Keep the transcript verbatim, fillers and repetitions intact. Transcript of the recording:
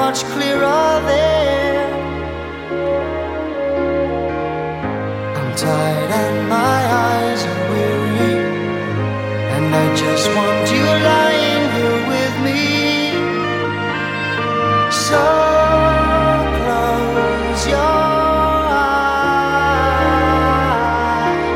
much clearer there. I'm tired and my eyes are weary, and I just want you like